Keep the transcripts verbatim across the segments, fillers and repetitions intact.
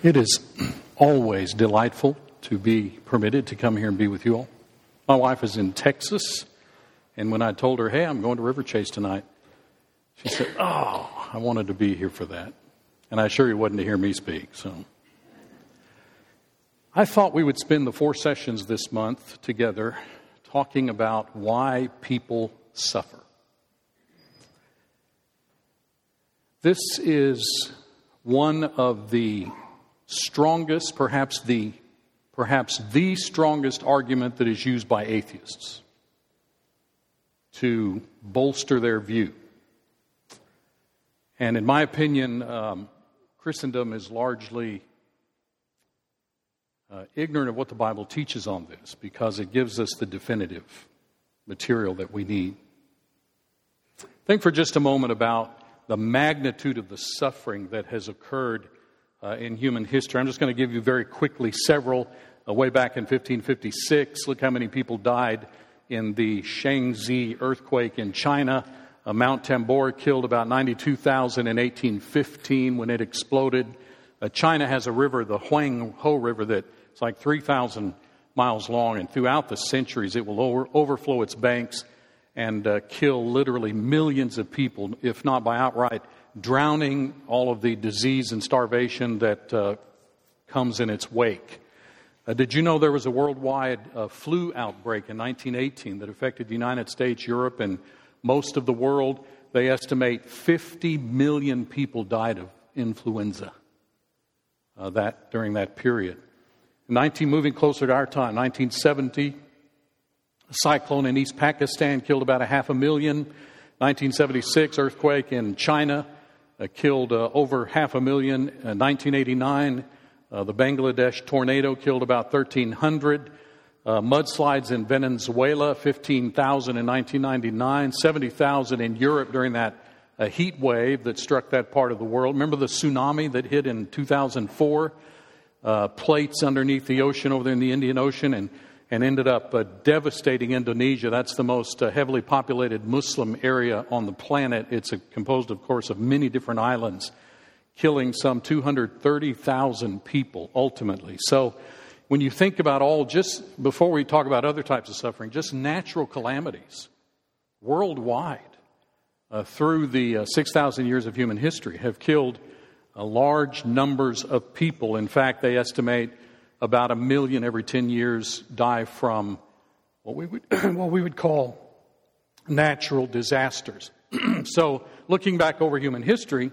It is always delightful to be permitted to come here and be with you all. My wife is in Texas, and when I told her, hey, I'm going to River Chase tonight, she said, oh, I wanted to be here for that. And I assure you it wasn't to hear me speak. So I thought we would spend the four sessions this month together talking about why people suffer. This is one of the strongest, perhaps the perhaps the strongest argument that is used by atheists to bolster their view. And in my opinion, um, Christendom is largely uh, ignorant of what the Bible teaches on this because it gives us the definitive material that we need. Think for just a moment about the magnitude of the suffering that has occurred uh, in human history. I'm just going to give you very quickly several. Uh, way back in fifteen fifty-six, look how many people died in the Shaanxi earthquake in China. Uh, Mount Tambora killed about ninety-two thousand in eighteen fifteen when it exploded. Uh, China has a river, the Huanghe River, that's like three thousand miles long, and throughout the centuries it will over, overflow its banks and uh, kill literally millions of people, if not by outright drowning, all of the disease and starvation that uh, comes in its wake. Uh, did you know there was a worldwide uh, flu outbreak in nineteen eighteen that affected the United States, Europe, and most of the world? They estimate fifty million people died of influenza uh, that during that period. nineteen moving closer to our time, nineteen seventy, a cyclone in East Pakistan killed about a half a million. nineteen seventy-six, earthquake in China uh, killed uh, over half a million. Uh, nineteen eighty-nine, uh, the Bangladesh tornado killed about thirteen hundred. Uh, mudslides in Venezuela, fifteen thousand in nineteen ninety-nine. seventy thousand in Europe during that uh, heat wave that struck that part of the world. Remember the tsunami that hit in two thousand four? Uh, plates underneath the ocean over there in the Indian Ocean and and ended up uh, devastating Indonesia. That's the most uh, heavily populated Muslim area on the planet. It's uh, composed, of course, of many different islands, killing some two hundred thirty thousand people ultimately. So when you think about all, just before we talk about other types of suffering, just natural calamities worldwide uh, through the uh, six thousand years of human history have killed uh, large numbers of people. In fact, they estimate about a million every ten years die from what we would what we would call natural disasters. So, looking back over human history,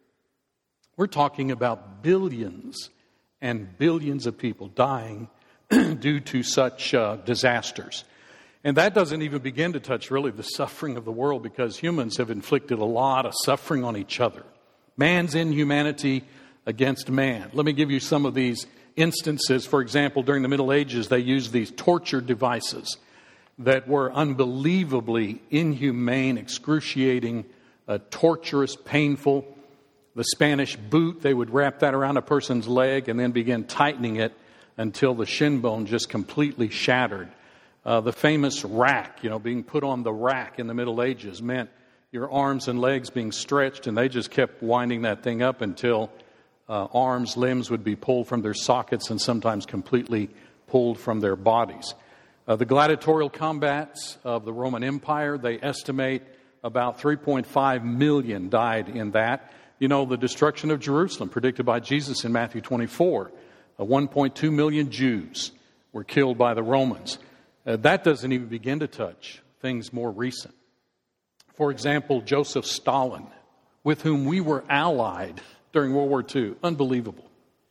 we're talking about billions and billions of people dying due to such uh, disasters. And that doesn't even begin to touch really the suffering of the world, because humans have inflicted a lot of suffering on each other. Man's inhumanity against man. Let me give you some of these instances. For example, during the Middle Ages, they used these torture devices that were unbelievably inhumane, excruciating, uh, torturous, painful. The Spanish boot, they would wrap that around a person's leg and then begin tightening it until the shin bone just completely shattered. Uh, the famous rack, you know, being put on the rack in the Middle Ages meant your arms and legs being stretched, and they just kept winding that thing up until Uh, arms, limbs would be pulled from their sockets and sometimes completely pulled from their bodies. Uh, the gladiatorial combats of the Roman Empire, they estimate about three point five million died in that. You know, the destruction of Jerusalem predicted by Jesus in Matthew twenty-four. Uh, one point two million Jews were killed by the Romans. Uh, that doesn't even begin to touch things more recent. For example, Joseph Stalin, with whom we were allied during World War Two. Unbelievable.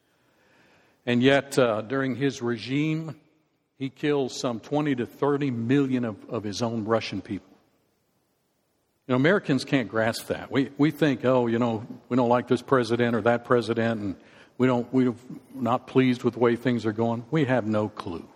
And yet, uh, during his regime, he kills some twenty to thirty million of, of his own Russian people. You know, Americans can't grasp that. We we think, oh, you know, we don't like this president or that president, and we don't we're not pleased with the way things are going. We have no clue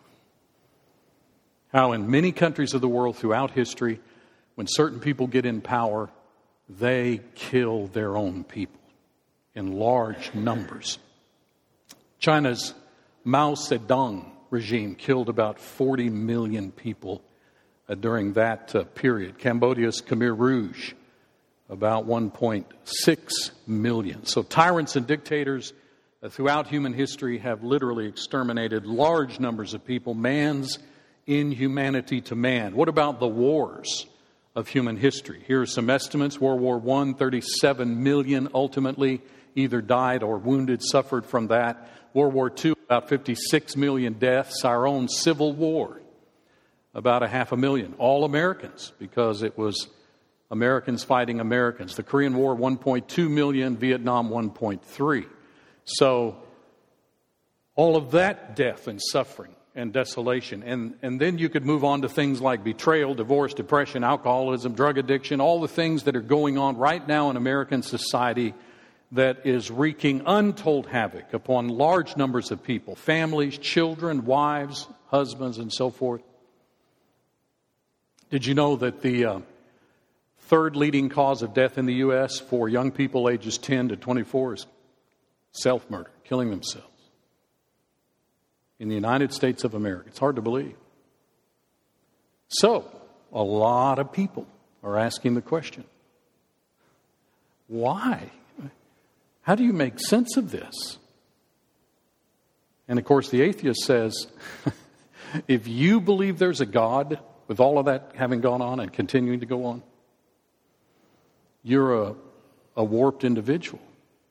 how in many countries of the world throughout history, when certain people get in power, they kill their own people in large numbers. China's Mao Zedong regime killed about forty million people uh, during that uh, period. Cambodia's Khmer Rouge, about one point six million. So tyrants and dictators uh, throughout human history have literally exterminated large numbers of people. Man's inhumanity to man. What about the wars of human history? Here are some estimates. World War One, thirty-seven million ultimately either died or wounded, suffered from that. World War Two, about fifty-six million deaths. Our own Civil War, about a half a million. All Americans, because it was Americans fighting Americans. The Korean War, one point two million. Vietnam, one point three. So all of that death and suffering and desolation. And, and then you could move on to things like betrayal, divorce, depression, alcoholism, drug addiction, all the things that are going on right now in American society that is wreaking untold havoc upon large numbers of people, families, children, wives, husbands, and so forth. Did you know that the uh, third leading cause of death in the U S for young people ages ten to twenty-four is self-murder, killing themselves? In the United States of America. It's hard to believe. So, a lot of people are asking the question, why? How do you make sense of this? And of course, the atheist says, if you believe there's a God, with all of that having gone on and continuing to go on, you're a, a warped individual.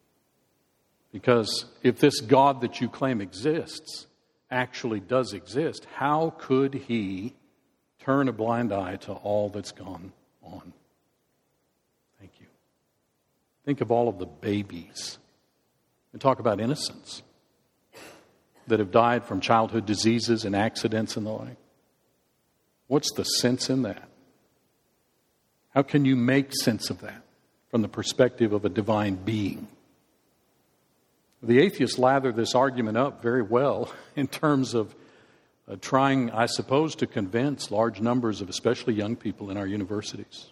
Because if this God that you claim exists actually does exist, how could he turn a blind eye to all that's gone on? Thank you. Think of all of the babies, and talk about innocence, that have died from childhood diseases and accidents and the like. What's the sense in that? How can you make sense of that from the perspective of a divine being? The atheists lather this argument up very well in terms of uh, trying, I suppose, to convince large numbers of especially young people in our universities.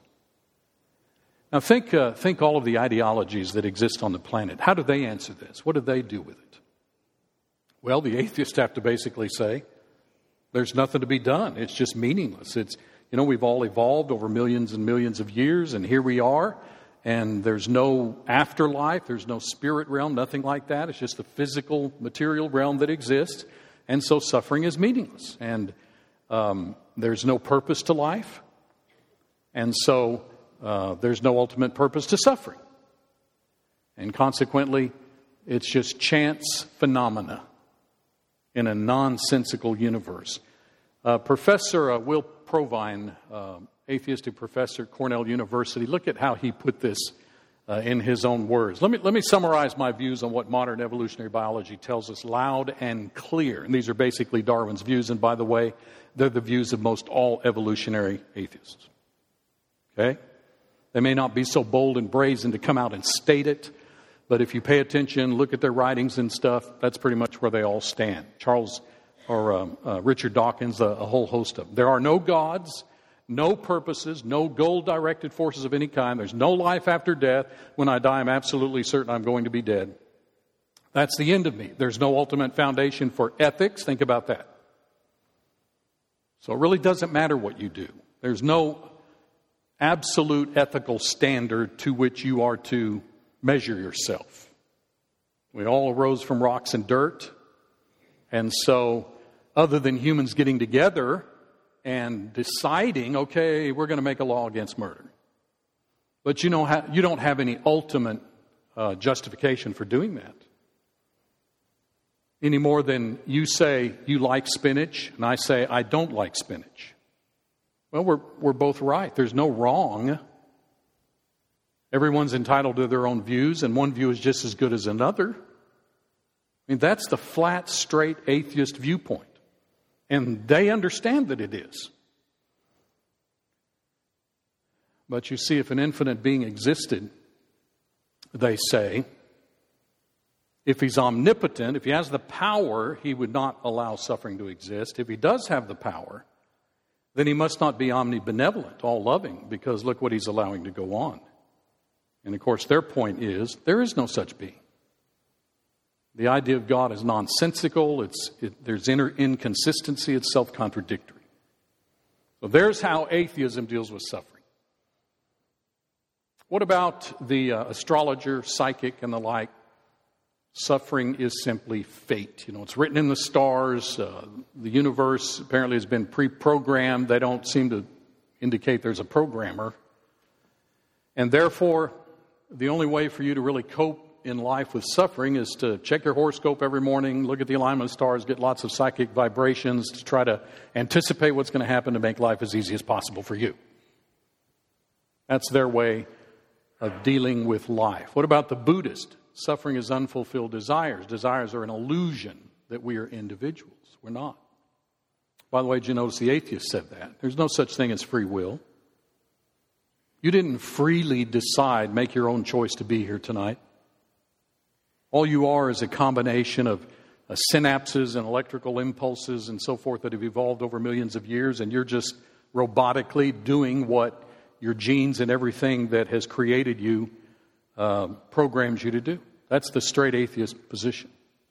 Now think, uh, think all of the ideologies that exist on the planet. How do they answer this? What do they do with it? Well, the atheists have to basically say, there's nothing to be done. It's just meaningless. It's, you know, we've all evolved over millions and millions of years, and here we are. And there's no afterlife, there's no spirit realm, nothing like that. It's just the physical, material realm that exists. And so suffering is meaningless. And um, there's no purpose to life. And so uh, there's no ultimate purpose to suffering. And consequently, it's just chance phenomena in a nonsensical universe. Uh, Professor uh, Will Provine, uh, atheistic professor at Cornell University, look at how he put this uh, in his own words. Let me let me summarize my views on what modern evolutionary biology tells us loud and clear. And these are basically Darwin's views. And by the way, they're the views of most all evolutionary atheists. Okay? They may not be so bold and brazen to come out and state it, but if you pay attention, look at their writings and stuff, that's pretty much where they all stand. Charles or um, uh, Richard Dawkins, a, a whole host of them. There are no gods, no purposes, no goal-directed forces of any kind. There's no life after death. When I die, I'm absolutely certain I'm going to be dead. That's the end of me. There's no ultimate foundation for ethics. Think about that. So it really doesn't matter what you do. There's no absolute ethical standard to which you are to measure yourself. We all arose from rocks and dirt. And so, other than humans getting together and deciding, okay, we're going to make a law against murder. But you know, you don't have any ultimate uh, justification for doing that. Any more than you say you like spinach and I say I don't like spinach. Well, we're we're both right. There's no wrong. Everyone's entitled to their own views, and one view is just as good as another. I mean, that's the flat, straight atheist viewpoint. And they understand that it is. But you see, if an infinite being existed, they say, if he's omnipotent, if he has the power, he would not allow suffering to exist. If he does have the power, then he must not be omnibenevolent, all-loving, because look what he's allowing to go on. And of course, their point is, there is no such being. The idea of God is nonsensical, it's, it, there's inner inconsistency, it's self-contradictory. So there's how atheism deals with suffering. What about the uh, astrologer, psychic, and the like? Suffering is simply fate. You know, it's written in the stars. Uh, the universe apparently has been pre-programmed. They don't seem to indicate there's a programmer. And therefore, the only way for you to really cope in life with suffering is to check your horoscope every morning, look at the alignment of stars, get lots of psychic vibrations to try to anticipate what's going to happen to make life as easy as possible for you. That's their way of dealing with life. What about the Buddhist? Suffering is unfulfilled desires. Desires are an illusion that we are individuals. We're not. By the way, did you notice the atheist said that? There's no such thing as free will. You didn't freely decide, make your own choice to be here tonight. All you are is a combination of uh, synapses and electrical impulses and so forth that have evolved over millions of years, and you're just robotically doing what your genes and everything that has created you uh, programs you to do. That's the straight atheist position.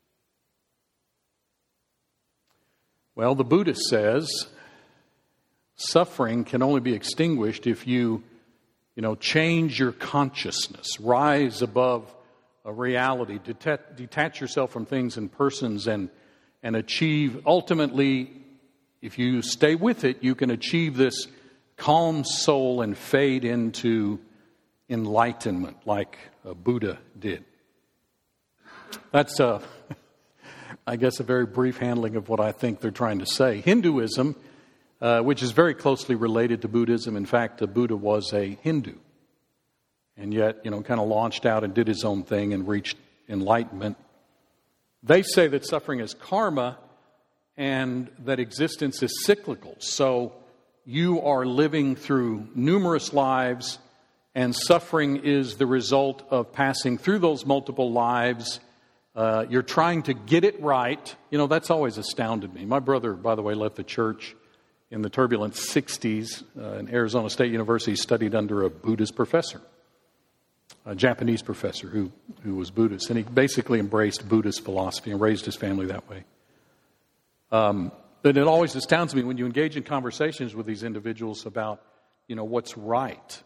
Well, the Buddhist says suffering can only be extinguished if you, you know, change your consciousness, rise above a reality, detach, detach yourself from things and persons, and and achieve, ultimately, if you stay with it, you can achieve this calm soul and fade into enlightenment like uh, Buddha did. That's, uh, I guess, a very brief handling of what I think they're trying to say. Hinduism, uh, which is very closely related to Buddhism. In fact, uh, Buddha was a Hindu. And yet, you know, kind of launched out and did his own thing and reached enlightenment. They say that suffering is karma and that existence is cyclical. So you are living through numerous lives, and suffering is the result of passing through those multiple lives. Uh, you're trying to get it right. You know, that's always astounded me. My brother, by the way, left the church in the turbulent sixties uh, in Arizona State University. He studied under a Buddhist professor, a Japanese professor who, who was Buddhist. And he basically embraced Buddhist philosophy and raised his family that way. Um, but it always astounds me when you engage in conversations with these individuals about, you know, what's right.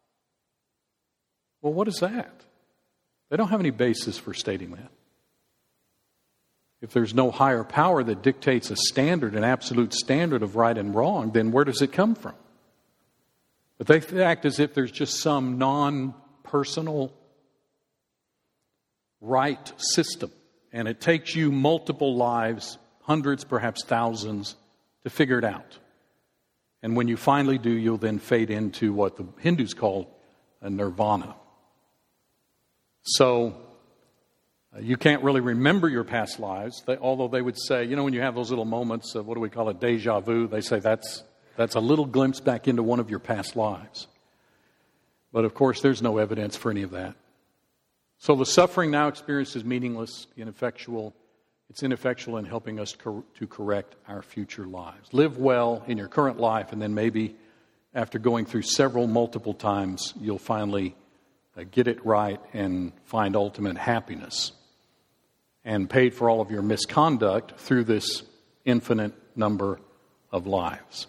Well, what is that? They don't have any basis for stating that. If there's no higher power that dictates a standard, an absolute standard of right and wrong, then where does it come from? But they act as if there's just some non-personal right system. And it takes you multiple lives, hundreds, perhaps thousands, to figure it out. And when you finally do, you'll then fade into what the Hindus call a nirvana. So uh, you can't really remember your past lives, they, although they would say, you know, when you have those little moments of, what do we call it, deja vu, they say that's that's a little glimpse back into one of your past lives. But of course, there's no evidence for any of that. So the suffering now experienced is meaningless, ineffectual. It's ineffectual in helping us cor- to correct our future lives. Live well in your current life, and then maybe after going through several multiple times, you'll finally uh, get it right and find ultimate happiness. And paid for all of your misconduct through this infinite number of lives.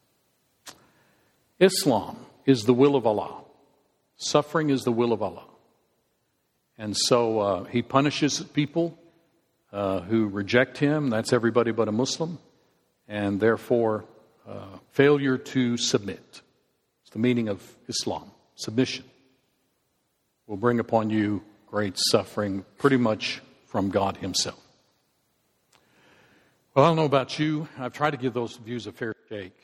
Islam is the will of Allah. Suffering is the will of Allah. And so uh, He punishes people uh, who reject Him. That's everybody but a Muslim. And therefore, uh, failure to submit. It's the meaning of Islam. Submission will bring upon you great suffering, pretty much from God Himself. Well, I don't know about you. I've tried to give those views a fair shake.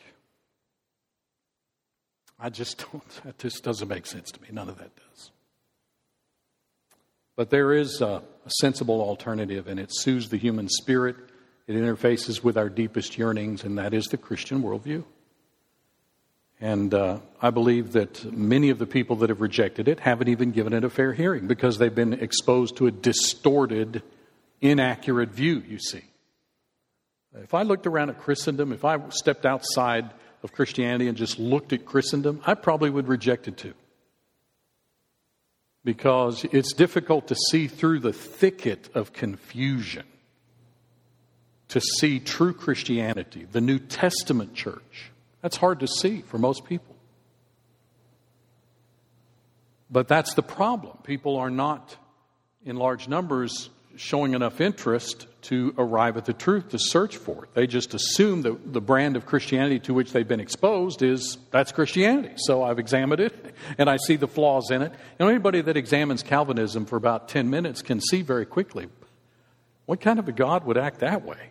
I just don't, that just doesn't make sense to me. None of that does. But there is a, a sensible alternative, and it soothes the human spirit. It interfaces with our deepest yearnings, and that is the Christian worldview. And uh, I believe that many of the people that have rejected it haven't even given it a fair hearing because they've been exposed to a distorted, inaccurate view, you see. If I looked around at Christendom, if I stepped outside of Christianity and just looked at Christendom, I probably would reject it too. Because it's difficult to see through the thicket of confusion to see true Christianity, the New Testament church. That's hard to see for most people. But that's the problem. People are not, in large numbers, showing enough interest to arrive at the truth, to search for it. They just assume that the brand of Christianity to which they've been exposed is, that's Christianity. So I've examined it, and I see the flaws in it. And anybody that examines Calvinism for about ten minutes can see very quickly, what kind of a God would act that way?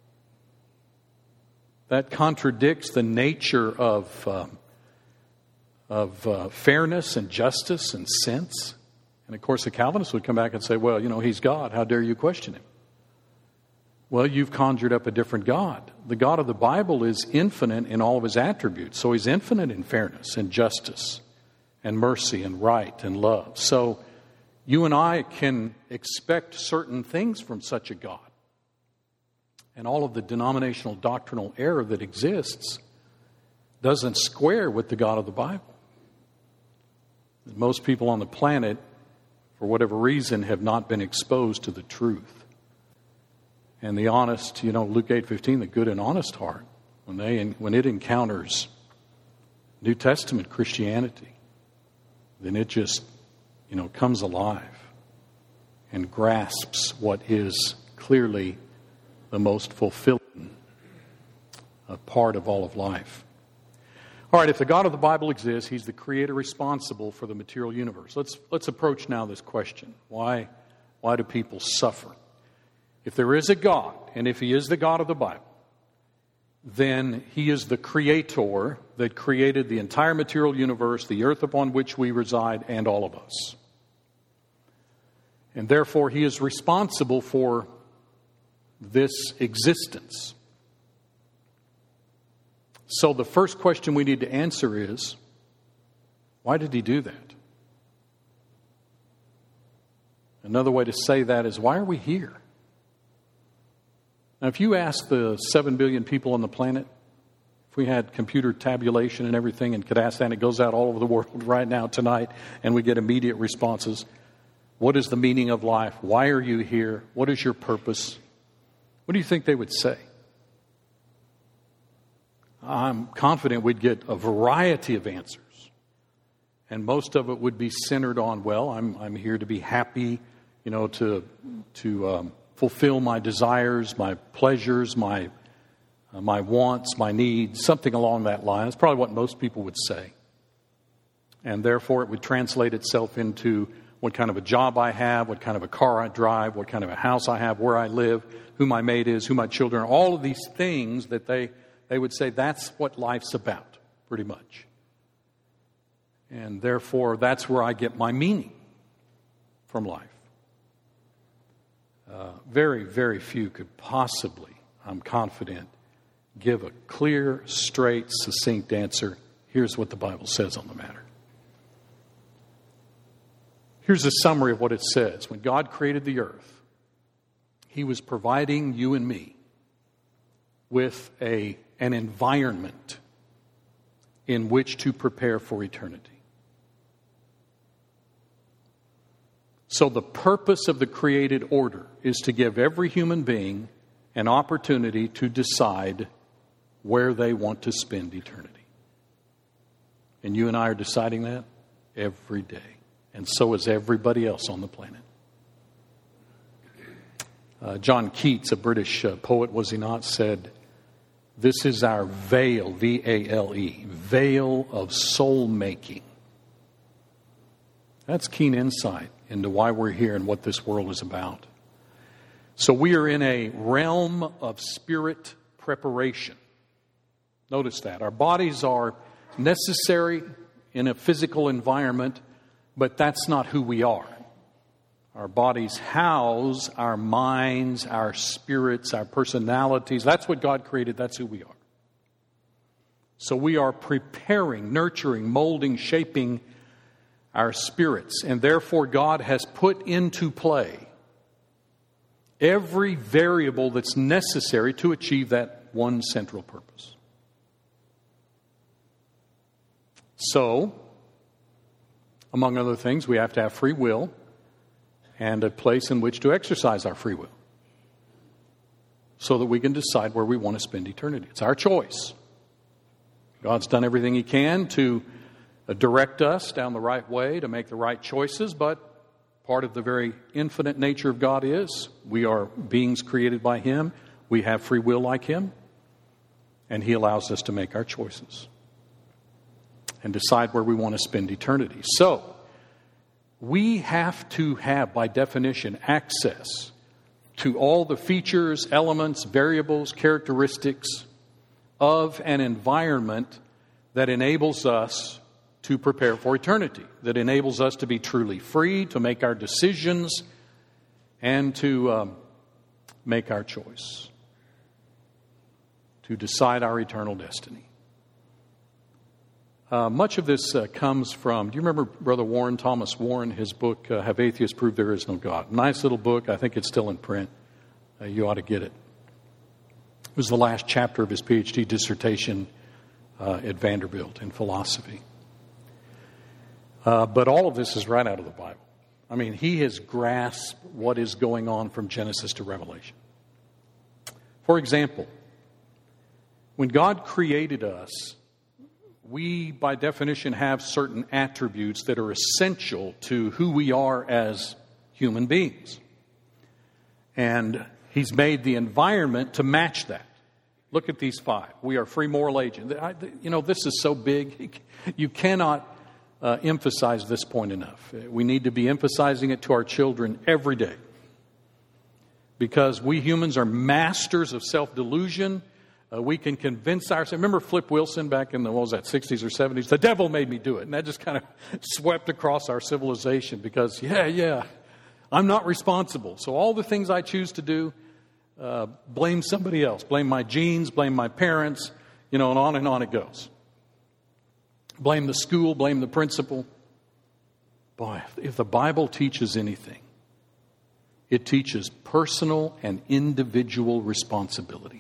That contradicts the nature of, um, of uh, fairness and justice and sense. And of course, the Calvinists would come back and say, well, you know, he's God. How dare you question him? Well, you've conjured up a different God. The God of the Bible is infinite in all of his attributes. So he's infinite in fairness and justice and mercy and right and love. So you and I can expect certain things from such a God. And all of the denominational doctrinal error that exists doesn't square with the God of the Bible. Most people on the planet, for whatever reason, have not been exposed to the truth. And the honest, you know, Luke eight fifteen, the good and honest heart, when they when it encounters New Testament Christianity, then it just, you know, comes alive and grasps what is clearly the most fulfilling part of all of life. All right, if the God of the Bible exists, he's the creator responsible for the material universe. Let's let's approach now this question. Why, why do people suffer? If there is a God, and if he is the God of the Bible, then he is the creator that created the entire material universe, the earth upon which we reside, and all of us. And therefore, he is responsible for this existence. So the first question we need to answer is, why did he do that? Another way to say that is, why are we here? Now, if you ask the seven billion people on the planet, if we had computer tabulation and everything and could ask that, and it goes out all over the world right now tonight, and we get immediate responses, what is the meaning of life? Why are you here? What is your purpose? What do you think they would say? I'm confident we'd get a variety of answers. And most of it would be centered on, well, I'm I'm here to be happy, you know, to to um, fulfill my desires, my pleasures, my uh, my wants, my needs, something along that line. That's probably what most people would say. And therefore, it would translate itself into what kind of a job I have, what kind of a car I drive, what kind of a house I have, where I live, who my mate is, who my children are, all of these things that they, they would say that's what life's about, pretty much. And therefore, that's where I get my meaning from life. Uh, very, very few could possibly, I'm confident, give a clear, straight, succinct answer. Here's what the Bible says on the matter. Here's a summary of what it says. When God created the earth, he was providing you and me with a, an environment in which to prepare for eternity. So the purpose of the created order is to give every human being an opportunity to decide where they want to spend eternity. And you and I are deciding that every day. And so is everybody else on the planet. Uh, John Keats, a British uh, poet, was he not, said, this is our veil, V A L E, veil of soul making. That's keen insight into why we're here and what this world is about. So we are in a realm of spirit preparation. Notice that. Our bodies are necessary in a physical environment, but that's not who we are. Our bodies house our minds, our spirits, our personalities. That's what God created. That's who we are. So we are preparing, nurturing, molding, shaping our spirits. And therefore God has put into play every variable that's necessary to achieve that one central purpose. So, among other things, we have to have free will and a place in which to exercise our free will so that we can decide where we want to spend eternity. It's our choice. God's done everything he can to direct us down the right way, to make the right choices, but part of the very infinite nature of God is. We are beings created by Him. We have free will like Him. And He allows us to make our choices and decide where we want to spend eternity. So, we have to have, by definition, access to all the features, elements, variables, characteristics of an environment that enables us to prepare for eternity, that enables us to be truly free, to make our decisions, and to um, make our choice, to decide our eternal destiny. Uh, much of this uh, comes from, do you remember Brother Warren, Thomas Warren, his book, uh, Have Atheists Proved There Is No God? Nice little book. I think it's still in print. Uh, you ought to get it. It was the last chapter of his P H D dissertation uh, at Vanderbilt in philosophy. Uh, but all of this is right out of the Bible. I mean, he has grasped what is going on from Genesis to Revelation. For example, when God created us, we, by definition, have certain attributes that are essential to who we are as human beings. And He's made the environment to match that. Look at these five. We are free moral agents. You know, this is so big. You cannot uh, emphasize this point enough. We need to be emphasizing it to our children every day. Because we humans are masters of self-delusion. Uh, we can convince ourselves. Remember Flip Wilson back in the, what was that, sixties or seventies? The devil made me do it. And that just kind of swept across our civilization because, yeah, yeah, I'm not responsible. So all the things I choose to do, uh, blame somebody else. Blame my genes, blame my parents, you know, and on and on it goes. Blame the school, blame the principal. Boy, if the Bible teaches anything, it teaches personal and individual responsibility.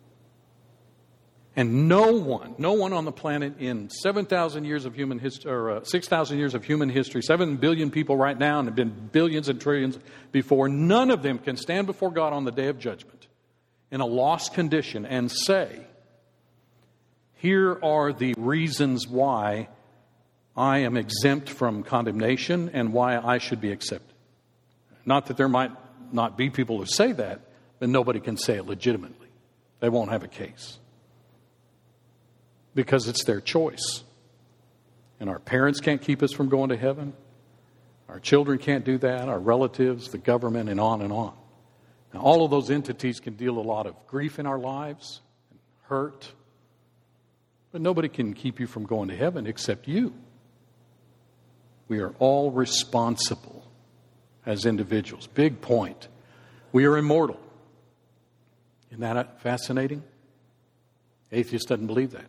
And no one, no one on the planet in seven thousand years of human history, or uh, six thousand years of human history, seven billion people right now, and have been billions and trillions before, none of them can stand before God on the day of judgment in a lost condition and say, here are the reasons why I am exempt from condemnation and why I should be accepted. Not that there might not be people who say that, but nobody can say it legitimately. They won't have a case. Because it's their choice. And our parents can't keep us from going to heaven. Our children can't do that. Our relatives, the government, and on and on. Now, all of those entities can deal a lot of grief in our lives, and hurt. But nobody can keep you from going to heaven except you. We are all responsible as individuals. Big point. We are immortal. Isn't that fascinating? Atheist doesn't believe that.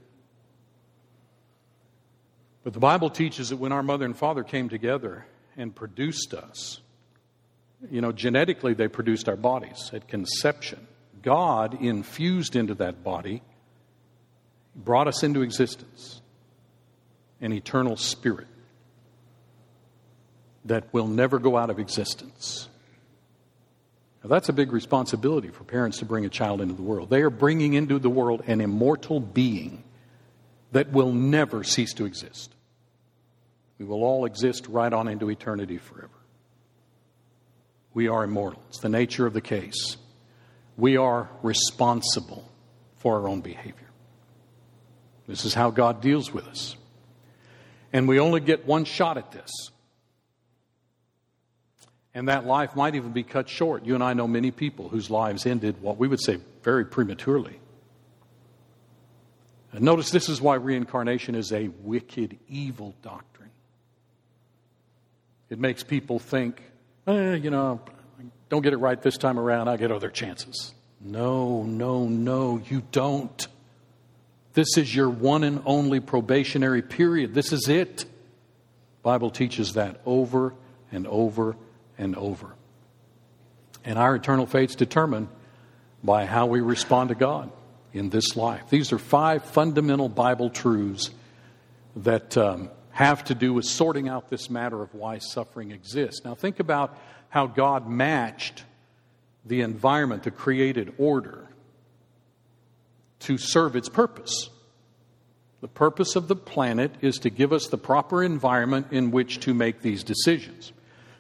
But the Bible teaches that when our mother and father came together and produced us, you know, genetically they produced our bodies at conception. God infused into that body, brought us into existence, an eternal spirit that will never go out of existence. Now, that's a big responsibility for parents to bring a child into the world. They are bringing into the world an immortal being that will never cease to exist. We will all exist right on into eternity forever. We are immortal. It's the nature of the case. We are responsible for our own behavior. This is how God deals with us. And we only get one shot at this. And that life might even be cut short. You and I know many people whose lives ended, what we would say, very prematurely. And notice this is why reincarnation is a wicked, evil doctrine. It makes people think, eh, you know, don't get it right this time around, I'll get other chances. No, no, no, you don't. This is your one and only probationary period. This is it. The Bible teaches that over and over and over. And our eternal fate's determined by how we respond to God in this life. These are five fundamental Bible truths that um, have to do with sorting out this matter of why suffering exists. Now think about how God matched the environment, the created order, to serve its purpose. The purpose of the planet is to give us the proper environment in which to make these decisions.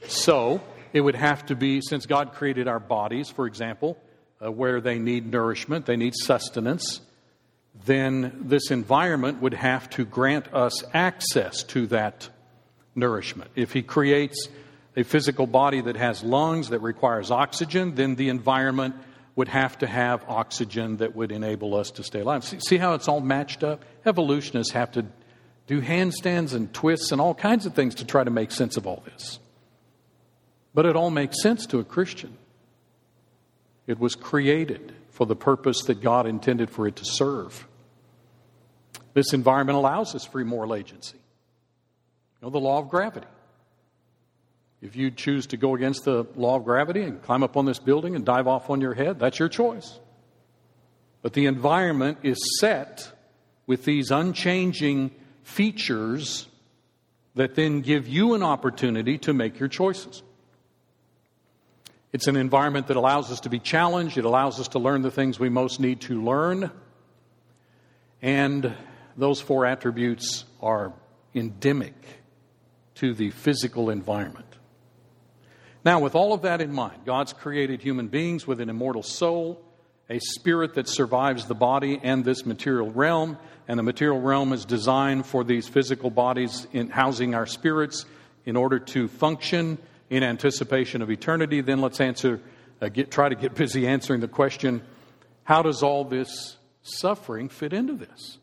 So it would have to be, since God created our bodies, for example, uh, where they need nourishment, they need sustenance, then this environment would have to grant us access to that nourishment. If He creates a physical body that has lungs that requires oxygen, then the environment would have to have oxygen that would enable us to stay alive. See, see how it's all matched up? Evolutionists have to do handstands and twists and all kinds of things to try to make sense of all this. But it all makes sense to a Christian. It was created for the purpose that God intended for it to serve. This environment allows us free moral agency. You know, the law of gravity. If you choose to go against the law of gravity and climb up on this building and dive off on your head, that's your choice. But the environment is set with these unchanging features that then give you an opportunity to make your choices. It's an environment that allows us to be challenged. It allows us to learn the things we most need to learn. And those four attributes are endemic to the physical environment. Now, with all of that in mind, God's created human beings with an immortal soul, a spirit that survives the body and this material realm, and the material realm is designed for these physical bodies in housing our spirits in order to function in anticipation of eternity. Then let's answer, uh, get, try to get busy answering the question, how does all this suffering fit into this?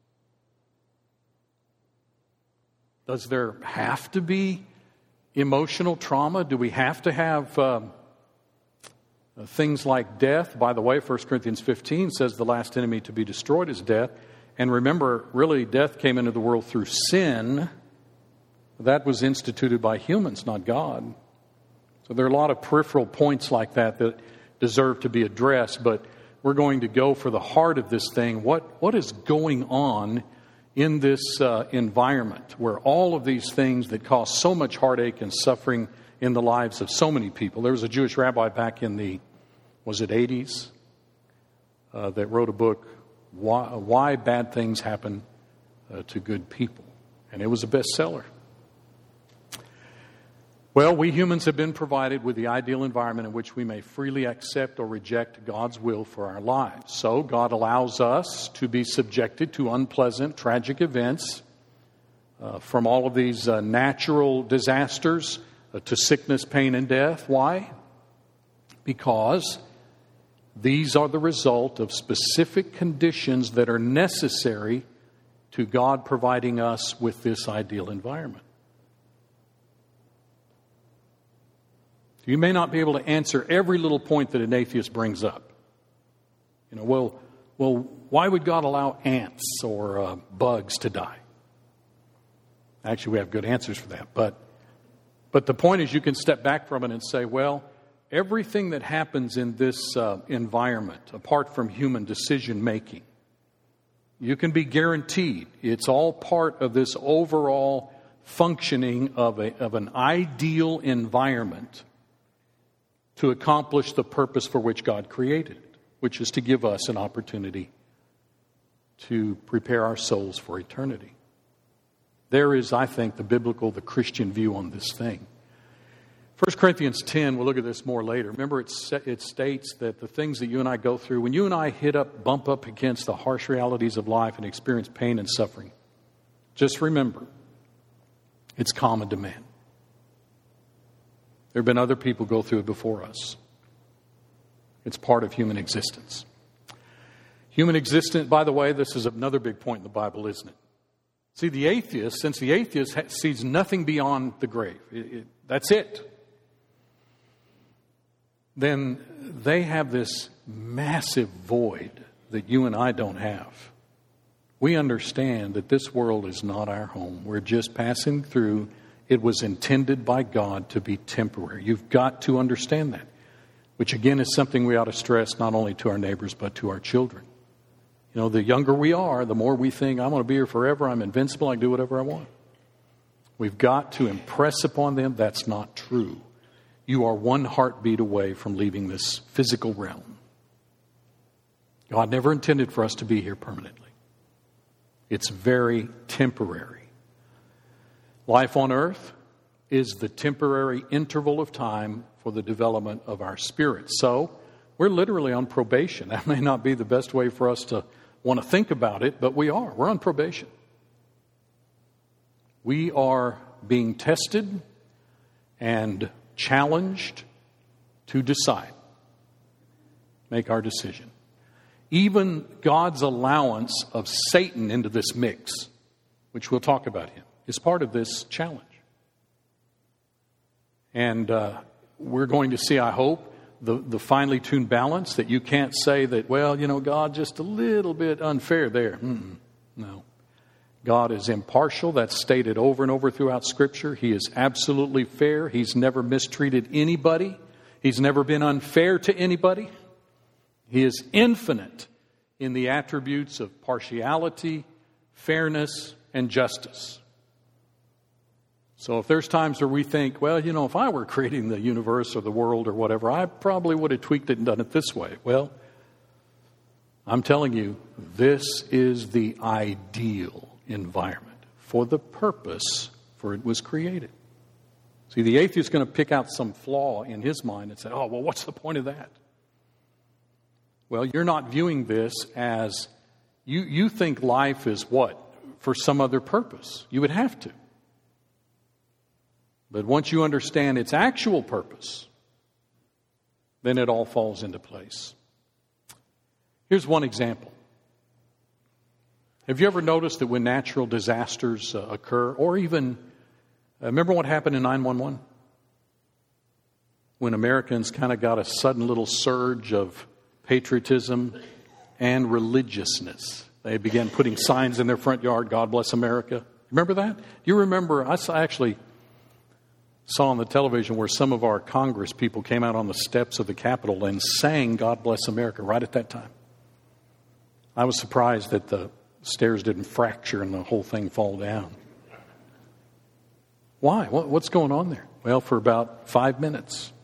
Does there have to be emotional trauma? Do we have to have um, things like death? By the way, First Corinthians fifteen says the last enemy to be destroyed is death. And remember, really, death came into the world through sin. That was instituted by humans, not God. So there are a lot of peripheral points like that that deserve to be addressed, but we're going to go for the heart of this thing. What, what is going on in this uh, environment where all of these things that cause so much heartache and suffering in the lives of so many people? There was a Jewish rabbi back in the, was it eighties, uh, that wrote a book, Why, Why Bad Things Happen uh, to Good People. And it was a bestseller. Well, we humans have been provided with the ideal environment in which we may freely accept or reject God's will for our lives. So God allows us to be subjected to unpleasant, tragic events, uh, from all of these uh, natural disasters uh, to sickness, pain, and death. Why? Because these are the result of specific conditions that are necessary to God providing us with this ideal environment. You may not be able to answer every little point that an atheist brings up. You know, well, well, why would God allow ants or uh, bugs to die? Actually, we have good answers for that. But, but the point is you can step back from it and say, well, everything that happens in this uh, environment, apart from human decision making, you can be guaranteed it's all part of this overall functioning of, a, of an ideal environment to accomplish the purpose for which God created it, which is to give us an opportunity to prepare our souls for eternity. There is, I think, the biblical, the Christian view on this thing. First Corinthians ten, we'll look at this more later. Remember, it, it states that the things that you and I go through, when you and I hit up, bump up against the harsh realities of life and experience pain and suffering, just remember, it's common to man. There have been other people go through it before us. It's part of human existence. Human existence, by the way, this is another big point in the Bible, isn't it? See, the atheist, since the atheist sees nothing beyond the grave, it, it, that's it. Then they have this massive void that you and I don't have. We understand that this world is not our home. We're just passing through. It was intended by God to be temporary. You've got to understand that, which again is something we ought to stress not only to our neighbors but to our children. You know, the younger we are, the more we think, I'm going to be here forever, I'm invincible, I can do whatever I want. We've got to impress upon them that's not true. You are one heartbeat away from leaving this physical realm. God never intended for us to be here permanently. It's very temporary. Life on earth is the temporary interval of time for the development of our spirit. So we're literally on probation. That may not be the best way for us to want to think about it, but we are. We're on probation. We are being tested and challenged to decide, make our decision. Even God's allowance of Satan into this mix, which we'll talk about him, is part of this challenge. And uh, we're going to see, I hope, the, the finely tuned balance that you can't say that, well, you know, God just a little bit unfair there. Mm-mm, no. God is impartial. That's stated over and over throughout Scripture. He is absolutely fair. He's never mistreated anybody. He's never been unfair to anybody. He is infinite in the attributes of partiality, fairness, and justice. So if there's times where we think, well, you know, if I were creating the universe or the world or whatever, I probably would have tweaked it and done it this way. Well, I'm telling you, this is the ideal environment for the purpose for it was created. See, the atheist is going to pick out some flaw in his mind and say, oh, well, what's the point of that? Well, you're not viewing this as, you, you think life is what? For some other purpose. You would have to. But once you understand its actual purpose, then it all falls into place. Here's one example. Have you ever noticed that when natural disasters uh, occur, or even, uh, remember what happened in nine one one? When Americans kind of got a sudden little surge of patriotism and religiousness. They began putting signs in their front yard, God bless America. Remember that? You remember, I actually saw on the television where some of our Congress people came out on the steps of the Capitol and sang God bless America right at that time. I was surprised that the stairs didn't fracture and the whole thing fall down. Why? What's going on there? Well, for about five minutes,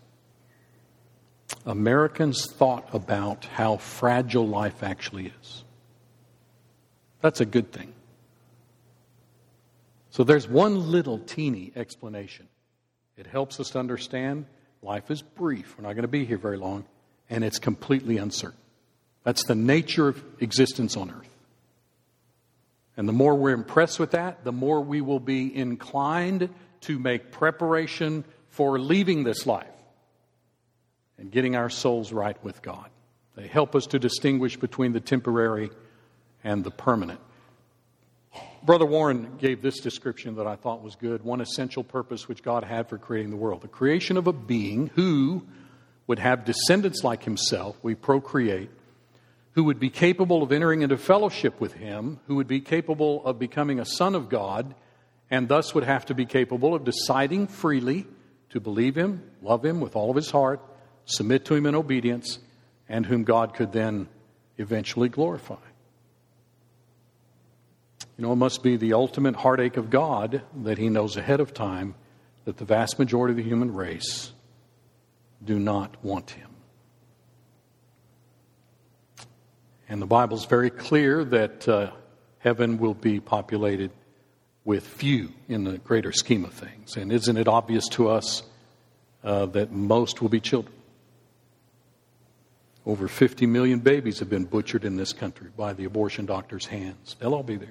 Americans thought about how fragile life actually is. That's a good thing. So there's one little teeny explanation. It helps us to understand life is brief. We're not going to be here very long. And it's completely uncertain. That's the nature of existence on earth. And the more we're impressed with that, the more we will be inclined to make preparation for leaving this life and getting our souls right with God. They help us to distinguish between the temporary and the permanent. Brother Warren gave this description that I thought was good. One essential purpose which God had for creating the world. The creation of a being who would have descendants like himself, we procreate, who would be capable of entering into fellowship with him, who would be capable of becoming a son of God, and thus would have to be capable of deciding freely to believe him, love him with all of his heart, submit to him in obedience, and whom God could then eventually glorify. You know, it must be the ultimate heartache of God that he knows ahead of time that the vast majority of the human race do not want him. And the Bible's very clear that uh, heaven will be populated with few in the greater scheme of things. And isn't it obvious to us uh, that most will be children? Over fifty million babies have been butchered in this country by the abortion doctor's hands. They'll all be there.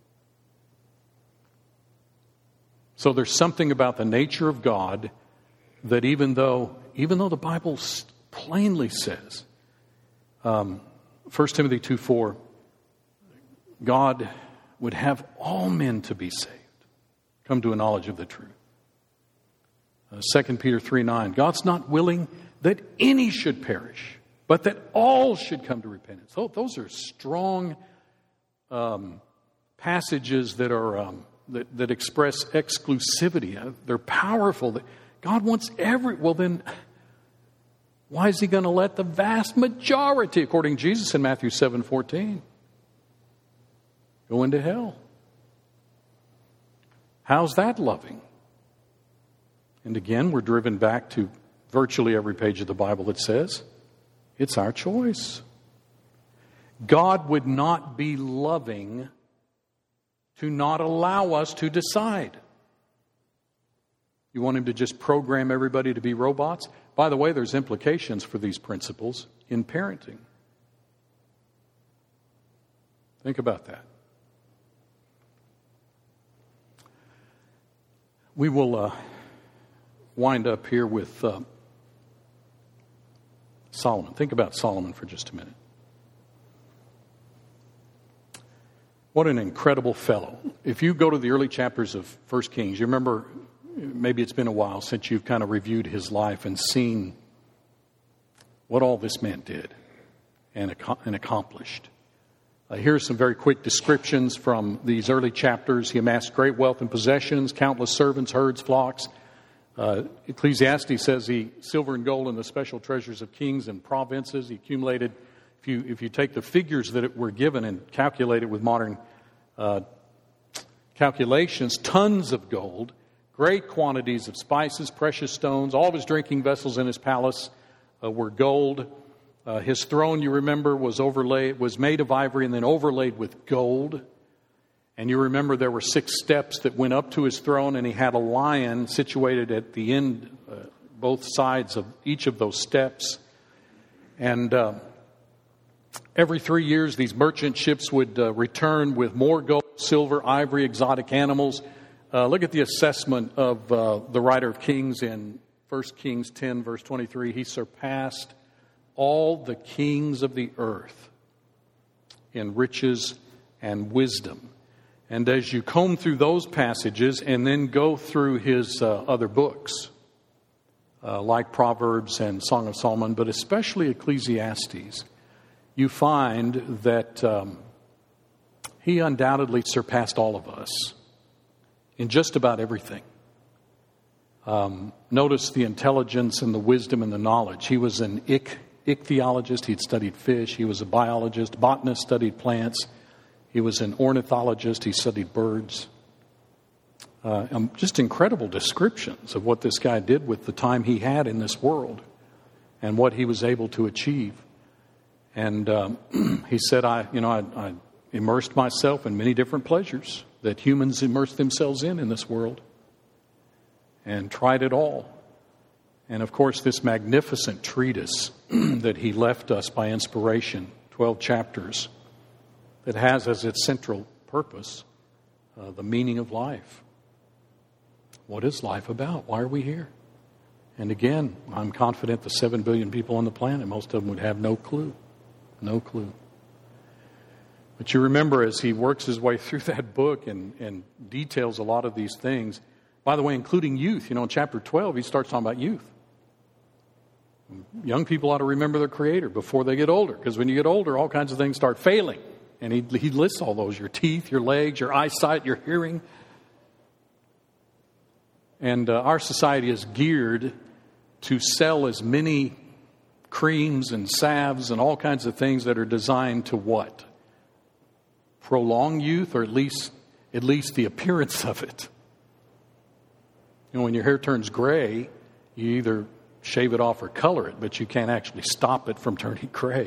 So there's something about the nature of God that even though, even though the Bible plainly says, um, First Timothy two four, God would have all men to be saved, come to a knowledge of the truth. Uh, Second Peter three nine, God's not willing that any should perish, but that all should come to repentance. Oh, those are strong um, passages that are um, that, that express exclusivity. Uh, they're powerful. God wants every... Well, then, why is he going to let the vast majority, according to Jesus in Matthew seven fourteen, go into hell? How's that loving? And again, we're driven back to virtually every page of the Bible that says, it's our choice. God would not be loving to not allow us to decide. You want him to just program everybody to be robots? By the way, there's implications for these principles in parenting. Think about that. We will uh, wind up here with uh, Solomon. Think about Solomon for just a minute. What an incredible fellow. If you go to the early chapters of First Kings, you remember, maybe it's been a while since you've kind of reviewed his life and seen what all this man did and, and accomplished. Uh, here are some very quick descriptions from these early chapters. He amassed great wealth and possessions, countless servants, herds, flocks. Uh, Ecclesiastes says he silver and gold and the special treasures of kings and provinces. He accumulated, if you if you take the figures that were given and calculate it with modern uh, calculations, tons of gold, great quantities of spices, precious stones. All of his drinking vessels in his palace uh, were gold. Uh, his throne, you remember, was overlaid, was made of ivory and then overlaid with gold. And you remember there were six steps that went up to his throne, and he had a lion situated at the end, uh, both sides of each of those steps. And uh, every three years, these merchant ships would uh, return with more gold, silver, ivory, exotic animals. Uh, look at the assessment of uh, the writer of Kings in First Kings ten, verse twenty-three. He surpassed all the kings of the earth in riches and wisdom. And as you comb through those passages and then go through his uh, other books, uh, like Proverbs and Song of Solomon, but especially Ecclesiastes, you find that um, he undoubtedly surpassed all of us in just about everything. Um, notice the intelligence and the wisdom and the knowledge. He was an ich ichthyologist. He'd studied fish. He was a biologist. Botanist, studied plants. He was an ornithologist. He studied birds. Uh, um, just incredible descriptions of what this guy did with the time he had in this world and what he was able to achieve. And um, he said, I, you know, I, I immersed myself in many different pleasures that humans immerse themselves in in this world and tried it all. And of course, this magnificent treatise that he left us by inspiration, twelve chapters, that has as its central purpose uh, the meaning of life. What is life about? Why are we here? And again, I'm confident the seven billion people on the planet, most of them would have no clue. No clue. But you remember as he works his way through that book and, and details a lot of these things, by the way, including youth. You know, in chapter twelve, he starts talking about youth. Young people ought to remember their Creator before they get older, because when you get older, all kinds of things start failing. And he, he lists all those, your teeth, your legs, your eyesight, your hearing. And uh, our society is geared to sell as many creams and salves and all kinds of things that are designed to what? Prolong youth, or at least at least the appearance of it. You know, when your hair turns gray, you either shave it off or color it, but you can't actually stop it from turning gray.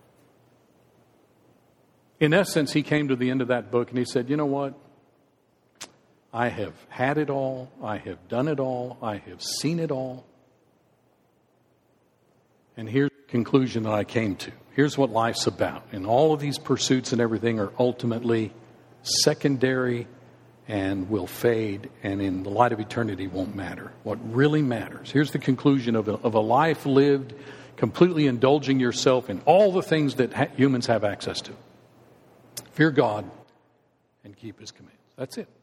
In essence, he came to the end of that book and he said, you know what? I have had it all. I have done it all. I have seen it all. And here's the conclusion that I came to. Here's what life's about. And all of these pursuits and everything are ultimately secondary and will fade, and in the light of eternity won't matter. What really matters, here's the conclusion of a, of a life lived completely indulging yourself in all the things that ha- humans have access to. Fear God and keep His commands. That's it.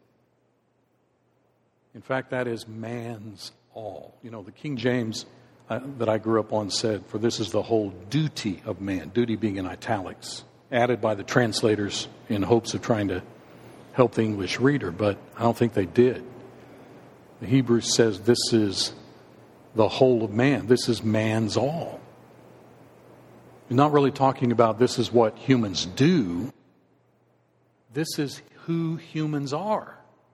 In fact, that is man's all. You know, the King James uh, that I grew up on said, for this is the whole duty of man, duty being in italics, added by the translators in hopes of trying to help the English reader, but I don't think they did. The Hebrew says this is the whole of man. This is man's all. You're not really talking about this is what humans do. This is who humans are.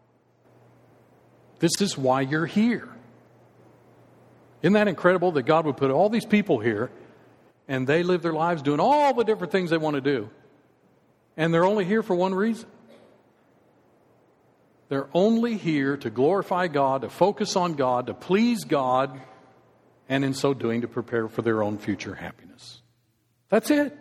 This is why you're here. Isn't that incredible that God would put all these people here and they live their lives doing all the different things they want to do, and they're only here for one reason. They're only here to glorify God, to focus on God, to please God, and in so doing to prepare for their own future happiness. That's it.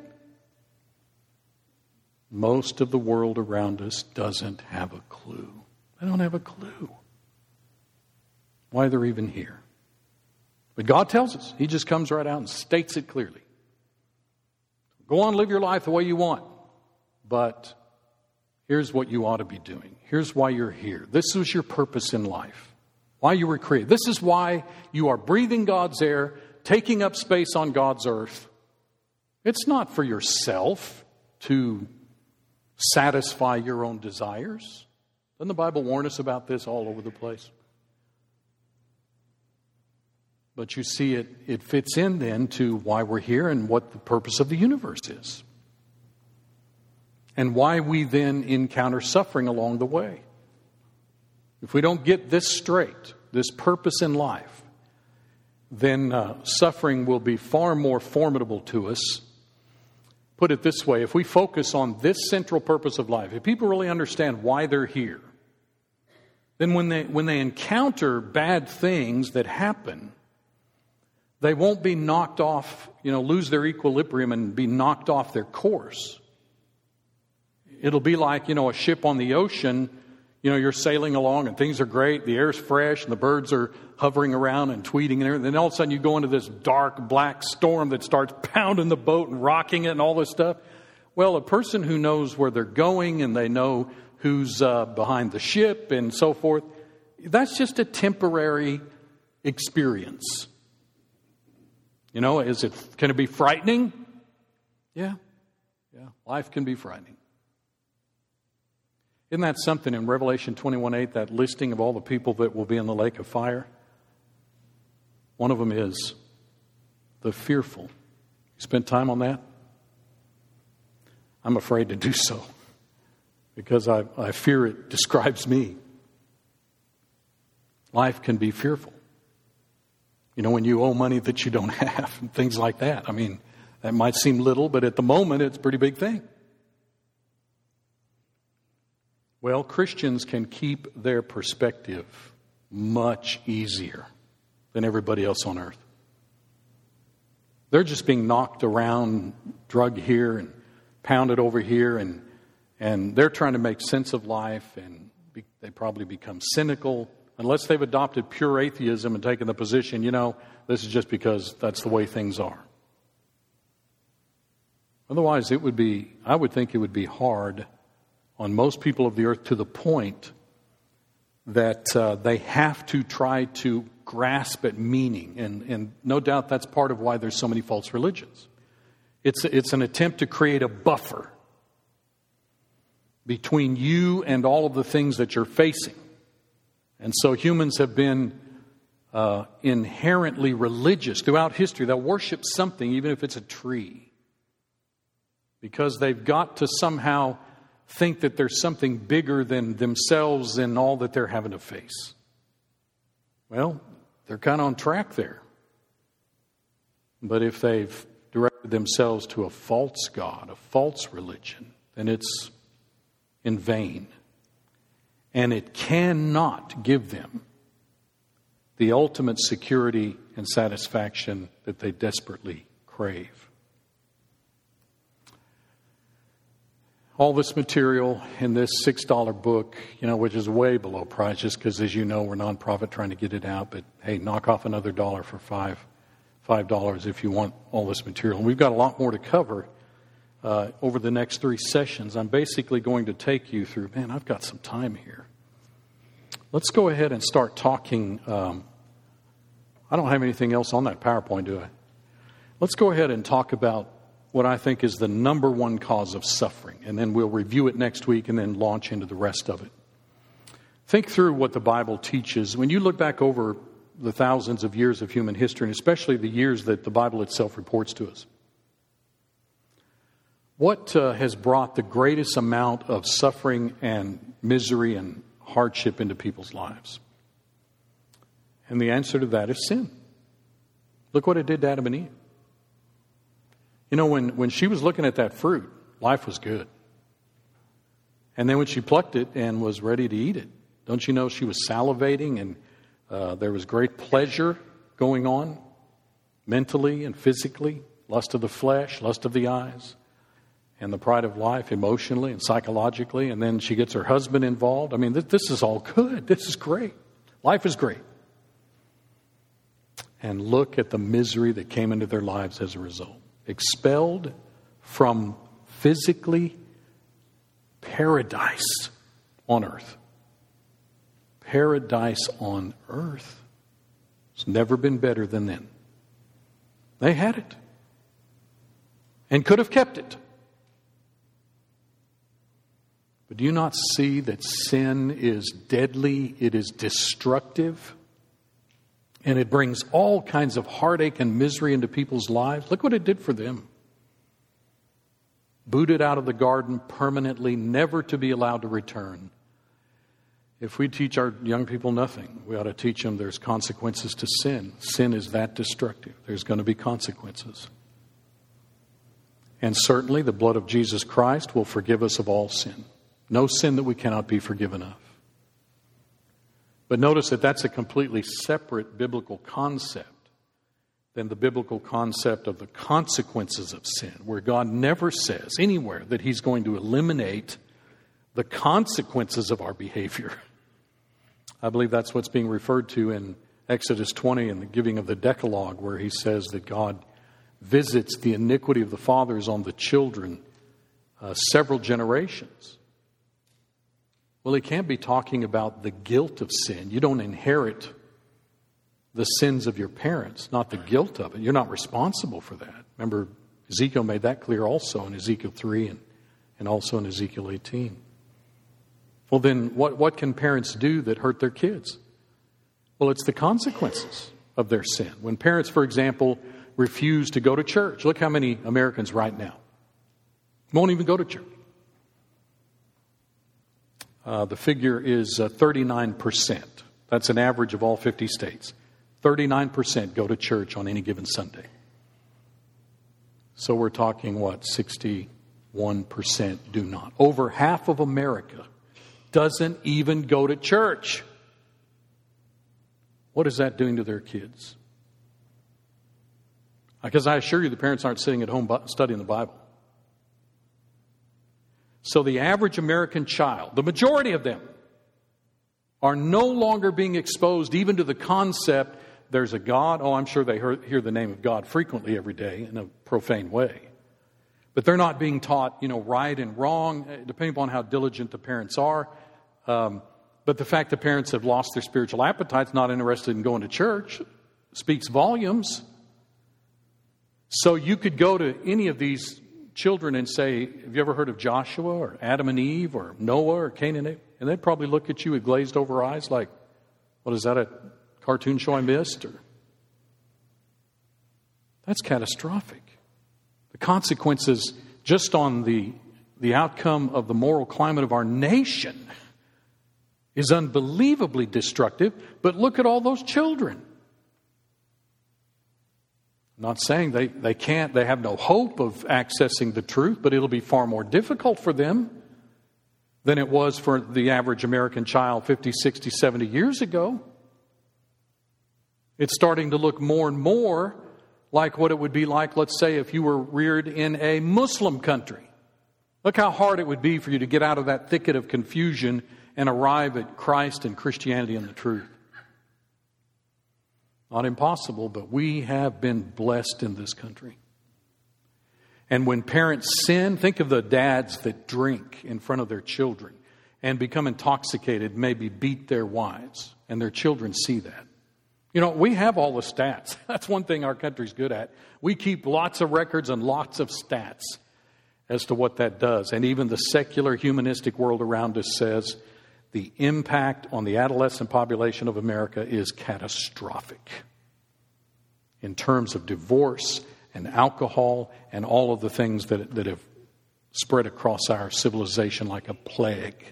Most of the world around us doesn't have a clue. They don't have a clue why they're even here. But God tells us. He just comes right out and states it clearly. Go on, live your life the way you want. But here's what you ought to be doing. Here's why you're here. This was your purpose in life. Why you were created. This is why you are breathing God's air, taking up space on God's earth. It's not for yourself to satisfy your own desires. Doesn't the Bible warn us about this all over the place? But you see, it, it fits in then to why we're here and what the purpose of the universe is. And why we then encounter suffering along the way. If we don't get this straight, this purpose in life, then uh, suffering will be far more formidable to us. Put it this way, if we focus on this central purpose of life, if people really understand why they're here, then when they when they encounter bad things that happen, they won't be knocked off, you know, lose their equilibrium and be knocked off their course. It'll be like, you know, a ship on the ocean. You know, you're sailing along and things are great. The air's fresh and the birds are hovering around and tweeting and everything. Then all of a sudden you go into this dark, black storm that starts pounding the boat and rocking it and all this stuff. Well, a person who knows where they're going and they know who's uh, behind the ship and so forth, that's just a temporary experience. You know, is it, can it be frightening? Yeah. Yeah. Life can be frightening. Isn't that something in Revelation twenty-one eight, that listing of all the people that will be in the lake of fire? One of them is the fearful. You spent time on that? I'm afraid to do so because I, I fear it describes me. Life can be fearful. You know, when you owe money that you don't have and things like that. I mean, that might seem little, but at the moment it's a pretty big thing. Well, Christians can keep their perspective much easier than everybody else on earth. They're just being knocked around, drugged here and pounded over here, and and they're trying to make sense of life, and be, they probably become cynical unless they've adopted pure atheism and taken the position, you know, this is just because that's the way things are. Otherwise, it would be, I would think it would be hard on most people of the earth to the point that uh, they have to try to grasp at meaning. And, and no doubt that's part of why there's so many false religions. It's, it's an attempt to create a buffer between you and all of the things that you're facing. And so humans have been uh, inherently religious throughout history. They'll worship something, even if it's a tree, because they've got to somehow think that there's something bigger than themselves and all that they're having to face. Well, they're kind of on track there. But if they've directed themselves to a false god, a false religion, then it's in vain. And it cannot give them the ultimate security and satisfaction that they desperately crave. All this material in this six dollar book, you know, which is way below price, just because, as you know, we're nonprofit trying to get it out. But hey, knock off another dollar for five, five dollars if you want all this material. And we've got a lot more to cover uh, over the next three sessions. I'm basically going to take you through. Man, I've got some time here. Let's go ahead and start talking. Um, I don't have anything else on that PowerPoint, do I? Let's go ahead and talk about what I think is the number one cause of suffering. And then we'll review it next week and then launch into the rest of it. Think through what the Bible teaches. When you look back over the thousands of years of human history, and especially the years that the Bible itself reports to us, what uh, has brought the greatest amount of suffering and misery and hardship into people's lives? And the answer to that is sin. Look what it did to Adam and Eve. You know, when, when she was looking at that fruit, life was good. And then when she plucked it and was ready to eat it, Don't you know she was salivating and uh, there was great pleasure going on mentally and physically, lust of the flesh, lust of the eyes, and the pride of life emotionally and psychologically, and then she gets her husband involved. I mean, this, this is all good. This is great. Life is great. And look at the misery that came into their lives as a result. Expelled from physically paradise on earth. Paradise on earth. It's never been better than then. They had it. And could have kept it. But do you not see that sin is deadly? It is destructive. And it brings all kinds of heartache and misery into people's lives. Look what it did for them. Booted out of the garden permanently, never to be allowed to return. If we teach our young people nothing, we ought to teach them there's consequences to sin. Sin is that destructive. There's going to be consequences. And certainly the blood of Jesus Christ will forgive us of all sin. No sin that we cannot be forgiven of. But notice that that's a completely separate biblical concept than the biblical concept of the consequences of sin, where God never says anywhere that He's going to eliminate the consequences of our behavior. I believe that's what's being referred to in Exodus twenty in the giving of the Decalogue, where He says that God visits the iniquity of the fathers on the children uh, several generations. Well, He can't be talking about the guilt of sin. You don't inherit the sins of your parents, not the guilt of it. You're not responsible for that. Remember, Ezekiel made that clear also in Ezekiel three and, and also in Ezekiel eighteen. Well, then what, what can parents do that hurt their kids? Well, it's the consequences of their sin. When parents, for example, refuse to go to church. Look how many Americans right now won't even go to church. Uh, the figure is uh, thirty-nine percent. That's an average of all fifty states. thirty-nine percent go to church on any given Sunday. So we're talking, what, sixty-one percent do not. Over half of America doesn't even go to church. What is that doing to their kids? Because I assure you the parents aren't sitting at home studying the Bible. So the average American child, the majority of them, are no longer being exposed even to the concept there's a God. Oh, I'm sure they hear the name of God frequently every day in a profane way. But they're not being taught, you know, right and wrong, depending upon how diligent the parents are. Um, but the fact that parents have lost their spiritual appetites, not interested in going to church, speaks volumes. So you could go to any of these children and say, have you ever heard of Joshua or Adam and Eve or Noah or Cain and Abel? And they'd probably look at you with glazed over eyes like, what is that, a cartoon show I missed? Or that's catastrophic. The consequences just on the, the outcome of the moral climate of our nation is unbelievably destructive. But look at all those children. I'm not saying they, they can't, they have no hope of accessing the truth, but it'll be far more difficult for them than it was for the average American child fifty, sixty, seventy years ago. It's starting to look more and more like what it would be like, let's say, if you were reared in a Muslim country. Look how hard it would be for you to get out of that thicket of confusion and arrive at Christ and Christianity and the truth. Not impossible, but we have been blessed in this country. And when parents sin, think of the dads that drink in front of their children and become intoxicated, maybe beat their wives, and their children see that. You know, we have all the stats. That's one thing our country's good at. We keep lots of records and lots of stats as to what that does. And even the secular humanistic world around us says the impact on the adolescent population of America is catastrophic in terms of divorce and alcohol and all of the things that, that have spread across our civilization like a plague.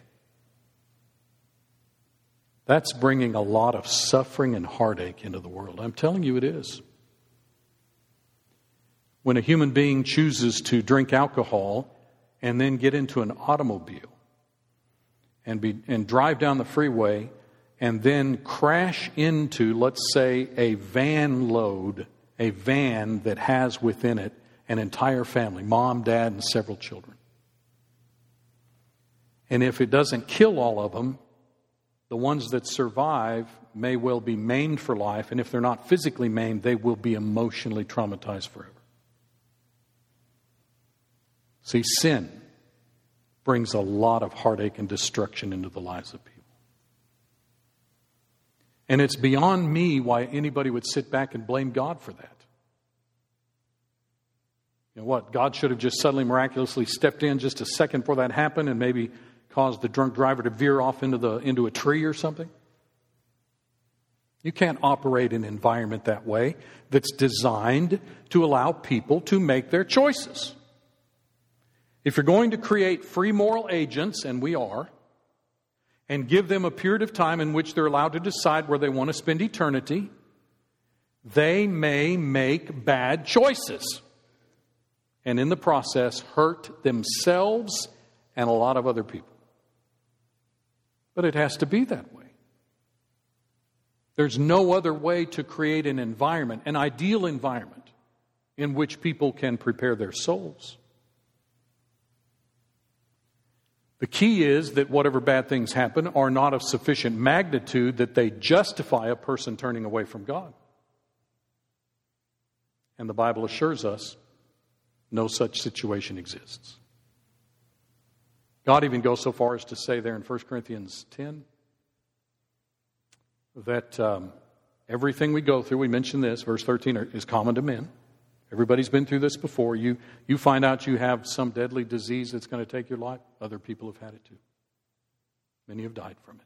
That's bringing a lot of suffering and heartache into the world. I'm telling you it is. When a human being chooses to drink alcohol and then get into an automobile and be and drive down the freeway and then crash into, let's say, a van load, a van that has within it an entire family, mom, dad, and several children. And if it doesn't kill all of them, the ones that survive may well be maimed for life, and if they're not physically maimed, they will be emotionally traumatized forever. See, sin brings a lot of heartache and destruction into the lives of people. And it's beyond me why anybody would sit back and blame God for that. You know what? God should have just suddenly miraculously stepped in just a second before that happened and maybe caused the drunk driver to veer off into the into a tree or something. You can't operate an environment that way that's designed to allow people to make their choices. If you're going to create free moral agents, and we are, and give them a period of time in which they're allowed to decide where they want to spend eternity, they may make bad choices. And in the process, hurt themselves and a lot of other people. But it has to be that way. There's no other way to create an environment, an ideal environment, in which people can prepare their souls. The key is that whatever bad things happen are not of sufficient magnitude that they justify a person turning away from God. And the Bible assures us no such situation exists. God even goes so far as to say there in First Corinthians ten that um, everything we go through, we mentioned this, verse thirteen, is common to men. Everybody's been through this before. You, you find out you have some deadly disease that's going to take your life. Other people have had it too. Many have died from it.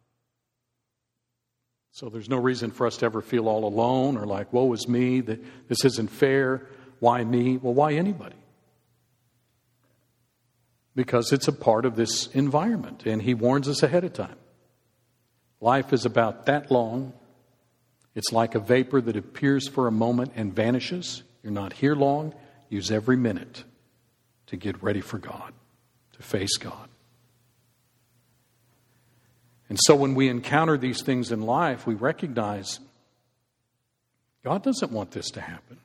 So there's no reason for us to ever feel all alone or like, woe is me, that this isn't fair. Why me? Well, why anybody? Because it's a part of this environment, and he warns us ahead of time. Life is about that long. It's like a vapor that appears for a moment and vanishes. You're not here long. Use every minute to get ready for God, to face God. And so when we encounter these things in life, we recognize God doesn't want this to happen.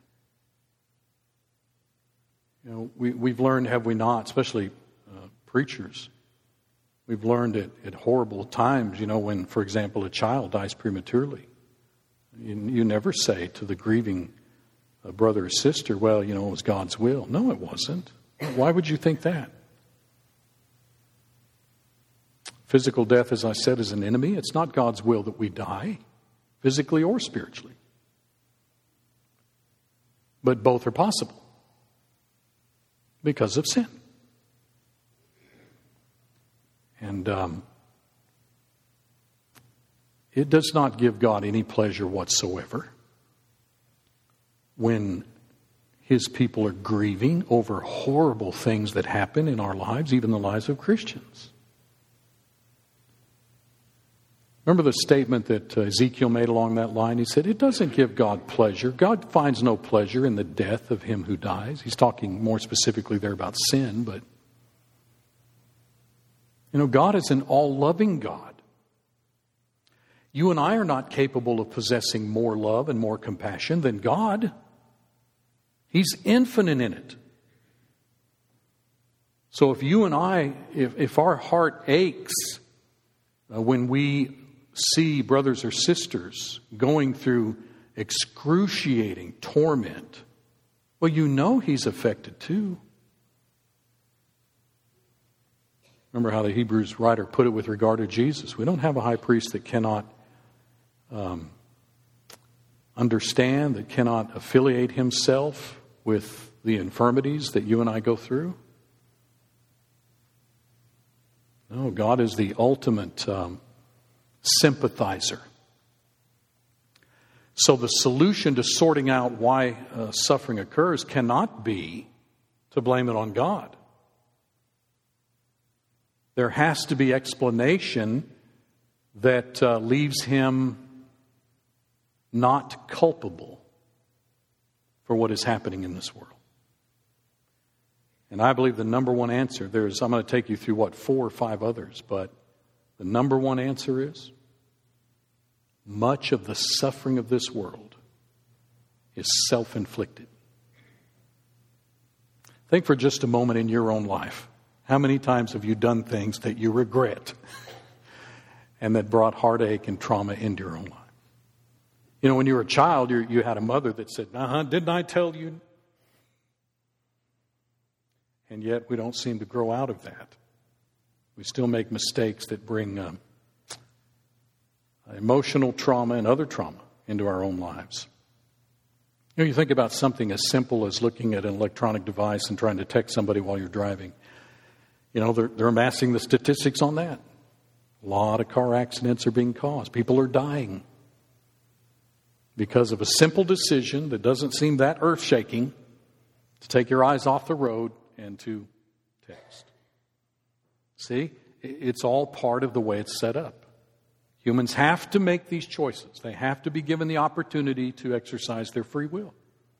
You know, we, we've learned, have we not, especially uh, preachers, we've learned at, at horrible times, you know, when, for example, a child dies prematurely. You, you never say to the grieving uh, brother or sister, well, you know, it was God's will. No, it wasn't. Why would you think that? Physical death, as I said, is an enemy. It's not God's will that we die, physically or spiritually. But both are possible because of sin. And um, it does not give God any pleasure whatsoever when His people are grieving over horrible things that happen in our lives, even the lives of Christians. Remember the statement that Ezekiel made along that line? He said, it doesn't give God pleasure. God finds no pleasure in the death of him who dies. He's talking more specifically there about sin, but you know, God is an all-loving God. You and I are not capable of possessing more love and more compassion than God. He's infinite in it. So if you and I, if, if our heart aches uh, when we see brothers or sisters going through excruciating torment, well, you know He's affected too. Remember how the Hebrews writer put it with regard to Jesus. We don't have a high priest that cannot um, understand, that cannot affiliate himself with the infirmities that you and I go through. No, God is the ultimate um, sympathizer. So the solution to sorting out why uh, suffering occurs cannot be to blame it on God. There has to be explanation that uh, leaves him not culpable for what is happening in this world. And I believe the number one answer, there's, I'm going to take you through what, four or five others, but The number one answer is much of the suffering of this world is self-inflicted. Think for just a moment in your own life. How many times have you done things that you regret and that brought heartache and trauma into your own life? You know, when you were a child, you, you had a mother that said, uh-huh, didn't I tell you? And yet we don't seem to grow out of that. We still make mistakes that bring um, emotional trauma and other trauma into our own lives. You know, you think about something as simple as looking at an electronic device and trying to text somebody while you're driving. You know, they're, they're amassing the statistics on that. A lot of car accidents are being caused. People are dying because of a simple decision that doesn't seem that earth-shaking to take your eyes off the road and to text. See, it's all part of the way it's set up. Humans have to make these choices. They have to be given the opportunity to exercise their free will.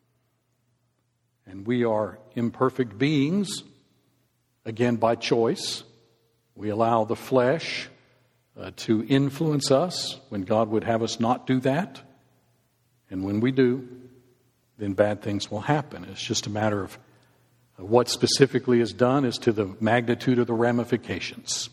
And we are imperfect beings, again, by choice. We allow the flesh uh, to influence us when God would have us not do that. And when we do, then bad things will happen. It's just a matter of uh, what specifically is done as to the magnitude of the ramifications.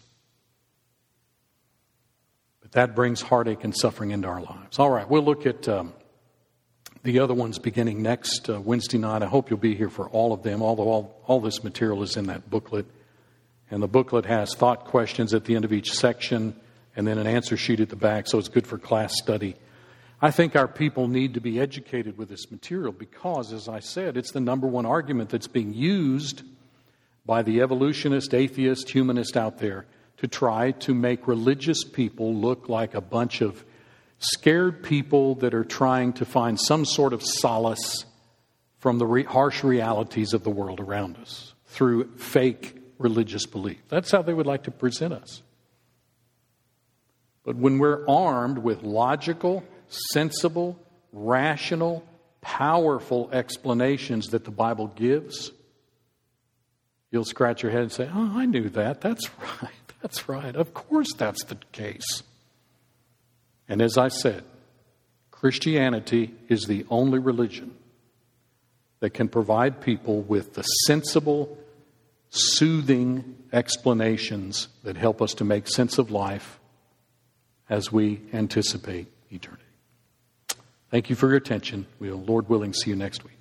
But that brings heartache and suffering into our lives. All right, we'll look at um, the other ones beginning next uh, Wednesday night. I hope you'll be here for all of them, although all, all this material is in that booklet. And the booklet has thought questions at the end of each section and then an answer sheet at the back, so it's good for class study. I think our people need to be educated with this material because, as I said, it's the number one argument that's being used by the evolutionist, atheist, humanist out there to try to make religious people look like a bunch of scared people that are trying to find some sort of solace from the re- harsh realities of the world around us through fake religious belief. That's how they would like to present us. But when we're armed with logical, sensible, rational, powerful explanations that the Bible gives, you'll scratch your head and say, oh, I knew that. That's right. That's right. Of course that's the case. And as I said, Christianity is the only religion that can provide people with the sensible, soothing explanations that help us to make sense of life as we anticipate eternity. Thank you for your attention. We'll, Lord willing, see you next week.